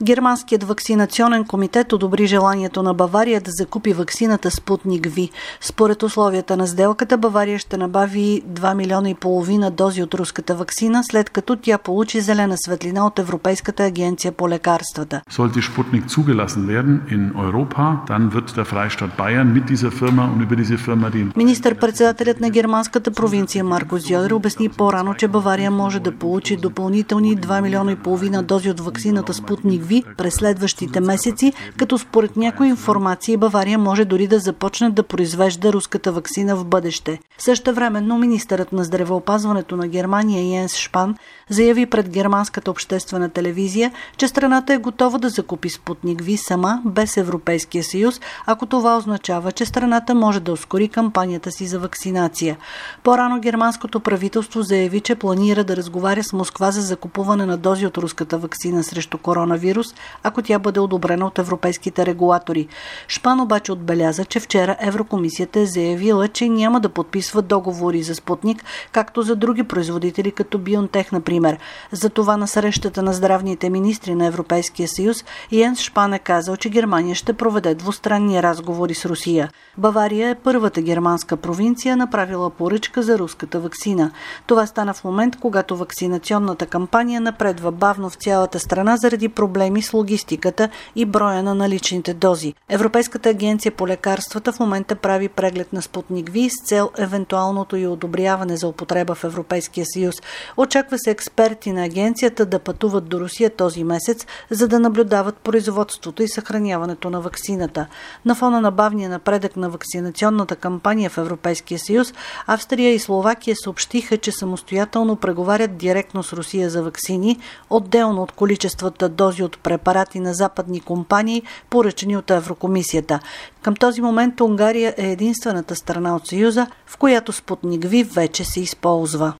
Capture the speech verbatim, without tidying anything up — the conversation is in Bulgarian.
Германският вакцинационен комитет одобри желанието на Бавария да закупи ваксината Спутник Ви. Според условията на сделката, Бавария ще набави два милиона и половина дози от руската ваксина, след като тя получи зелена светлина от Европейската агенция по лекарствата. Sollte Sputnik zugelassen werden in Europa, dann wird der Freistaat Bayern mit dieser Firma und über diese Firma die... Министър-председателят на германската провинция Маркус Зьодер обясни по-рано, че Бавария може да получи допълнителни два милиона и половина дози от ваксината Спутник Ви през следващите месеци, като според някои информации Бавария може дори да започне да произвежда руската ваксина в бъдеще. Същевременно министърът на здравеопазването на Германия Йенс Шпан заяви пред германската обществена телевизия, че страната е готова да закупи Спутник Ви сама, без Европейския съюз, ако това означава, че страната може да ускори кампанията си за вакцинация. По-рано германското правителство заяви, че планира да разговаря с Москва за закупуване на дози от руската ваксина срещу коронавирус, ако тя бъде одобрена от европейските регулатори. Шпан обаче отбеляза, че вчера Еврокомисията е заявила, че няма да подписва договори за Спутник, както за други производители, като BioNTech, например. Затова на срещата на здравните министри на Европейския съюз Йенс Шпан е казал, че Германия ще проведе двустранни разговори с Русия. Бавария е първата германска провинция, направила поръчка за руската ваксина. Това стана в момент, когато вакцинационната кампания напредва бавно в цялата страна заради проблеми с логистиката и броя на наличните дози. Европейската агенция по лекарствата в момента прави преглед на Спутник Ви с цел евентуалното и одобряване за употреба в Европейския съюз. Очаква се експерти на агенцията да пътуват до Русия този месец, за да наблюдават производството и съхраняването на ваксината. На фона на бавния напредък на вакцинационната кампания в Европейския съюз, Австрия и Словакия съобщиха, че самостоятелно преговарят директно с Русия за ваксини, отделно от количествата дози от препарати на западни компании, поръчани от Еврокомисията. Към този момент Унгария е единствената страна от Съюза, в която Спутник Ви вече се използва.